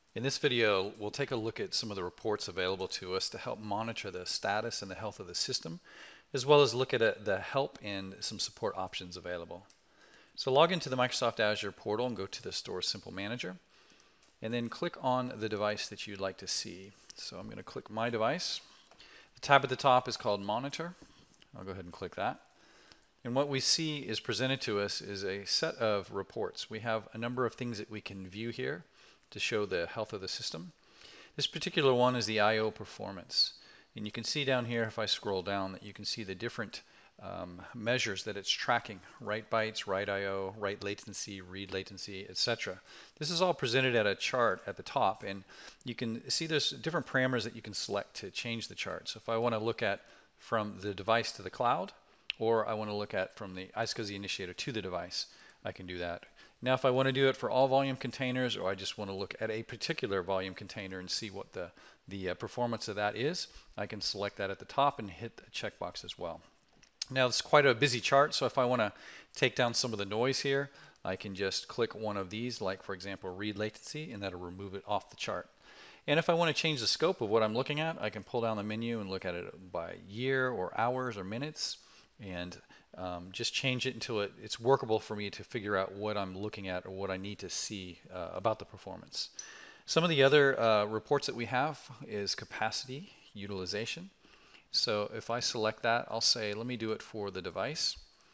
In this video, we'll take a look at some of the reports available to us to help monitor the status and the health of the system, as well as look at the help and some support options available. So log into the Microsoft Azure portal and go to the Store Simple Manager, and then click on the device that you'd like to see. So I'm going to click My Device. The tab at the top is called Monitor. I'll go ahead and click that. And what we see is presented to us is a set of reports. We have a number of things that we can view here to show the health of the system. This particular one is the I/O performance. And you can see down here, if I scroll down, that you can see the different measures that it's tracking: write bytes, write I/O, write latency, read latency, etc. This is all presented at a chart at the top, and you can see there's different parameters that you can select to change the chart. So if I want to look at from the device to the cloud, or I want to look at from the iSCSI initiator to the device, I can do that. Now if I want to do it for all volume containers, or I just want to look at a particular volume container and see what the performance of that is, I can select that at the top and hit the checkbox as well. Now it's quite a busy chart, so if I want to take down some of the noise here, I can just click one of these, like for example read latency, and that'll remove it off the chart. And if I want to change the scope of what I'm looking at, I can pull down the menu and look at it by year or hours or minutes, and just change it until it's workable for me to figure out what I'm looking at or what I need to see about the performance. Some of the other reports that we have is capacity utilization. So if I select that, I'll say, let me do it for the device.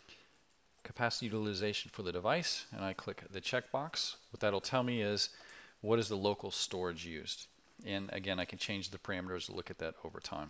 Capacity utilization for the device, and I click the checkbox. What that'll tell me is, what is the local storage used? And again, I can change the parameters to look at that over time.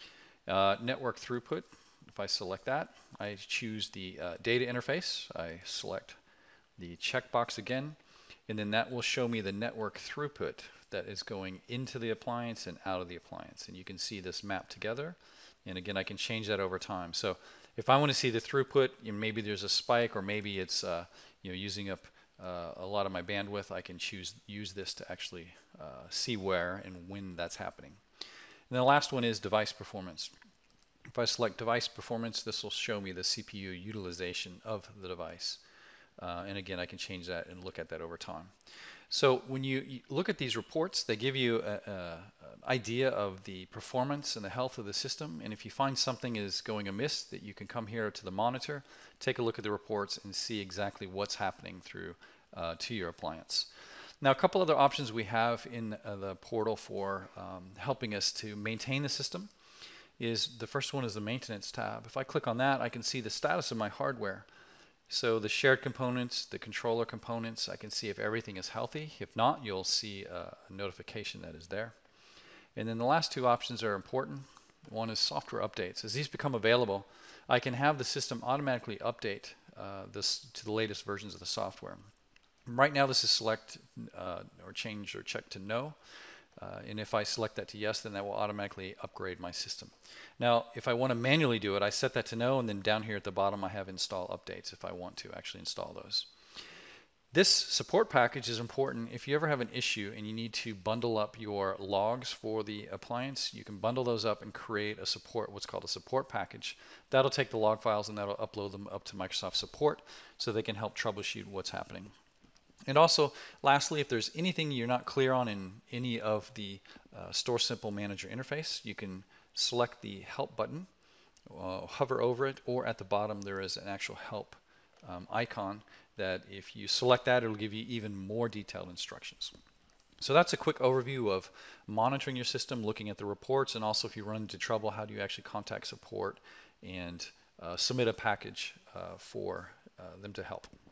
Network throughput. If I select that, I choose the data interface. I select the checkbox again, and then that will show me the network throughput that is going into the appliance and out of the appliance. And you can see this map together. And again, I can change that over time. So if I want to see the throughput, maybe there's a spike, or maybe it's using up a lot of my bandwidth, I can use this to actually see where and when that's happening. And the last one is device performance. If I select device performance, this will show me the CPU utilization of the device. And again, I can change that and look at that over time. So when you look at these reports, they give you an idea of the performance and the health of the system. And if you find something is going amiss, that you can come here to the monitor, take a look at the reports, and see exactly what's happening through to your appliance. Now, a couple other options we have in the portal for helping us to maintain the system is, the first one is the maintenance tab. If I click on that, I can see the status of my hardware. So the shared components, the controller components, I can see if everything is healthy. If not, you'll see a notification that is there. And then the last two options are important. One is software updates. As these become available, I can have the system automatically update this to the latest versions of the software. Right now this is select or change or check to no. And if I select that to yes, then that will automatically upgrade my system. Now, if I want to manually do it, I set that to no, and then down here at the bottom I have install updates if I want to actually install those. This support package is important if you ever have an issue and you need to bundle up your logs for the appliance. You can bundle those up and create a support, what's called a support package. That'll take the log files and that'll upload them up to Microsoft Support so they can help troubleshoot what's happening. And also, lastly, if there's anything you're not clear on in any of the Store Simple Manager interface, you can select the Help button, hover over it, or at the bottom there is an actual Help icon that if you select that, it'll give you even more detailed instructions. So that's a quick overview of monitoring your system, looking at the reports, and also if you run into trouble, how do you actually contact support and submit a package for them to help.